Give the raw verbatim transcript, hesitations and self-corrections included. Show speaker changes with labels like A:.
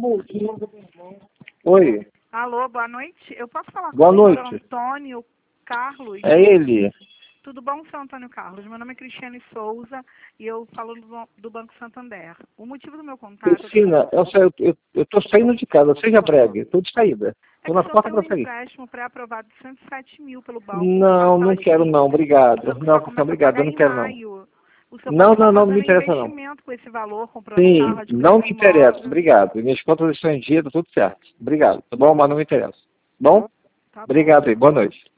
A: Oi.
B: Alô, boa noite. Eu posso falar
A: Boa
B: com o
A: noite.
B: senhor Antônio Carlos?
A: É ele.
B: Tudo bom, senhor Antônio Carlos? Meu nome é Cristiane Souza e eu falo do, Ban- do Banco Santander. O motivo do meu contato
A: Cristina, eu, sa- eu, eu tô saindo de casa, seja breve, tô de saída.
B: é
A: Tô
B: que o
A: na
B: senhor
A: porta
B: tem um
A: para sair.
B: empréstimo pré-aprovado de cento e sete mil pelo banco com
A: Não, não
B: parcelas
A: quero não,
B: simples.
A: obrigado.
B: Só,
A: Não,
B: só
A: Cristiano,
B: começa a
A: obrigado, eu
B: pagar
A: não
B: em
A: quero não.
B: maio. O senhor pode
A: Não,
B: estar
A: não, não, não me
B: fazendo
A: interessa não.
B: investimento com esse valor, comprando um carro,
A: Sim,
B: adquirindo
A: não
B: um
A: me interessa,
B: imóvel.
A: obrigado. Minhas contas estão em dia, tá tudo certo. Obrigado, tá bom? Mas não me interessa. Bom?
B: Tá bom.
A: Obrigado aí, boa noite.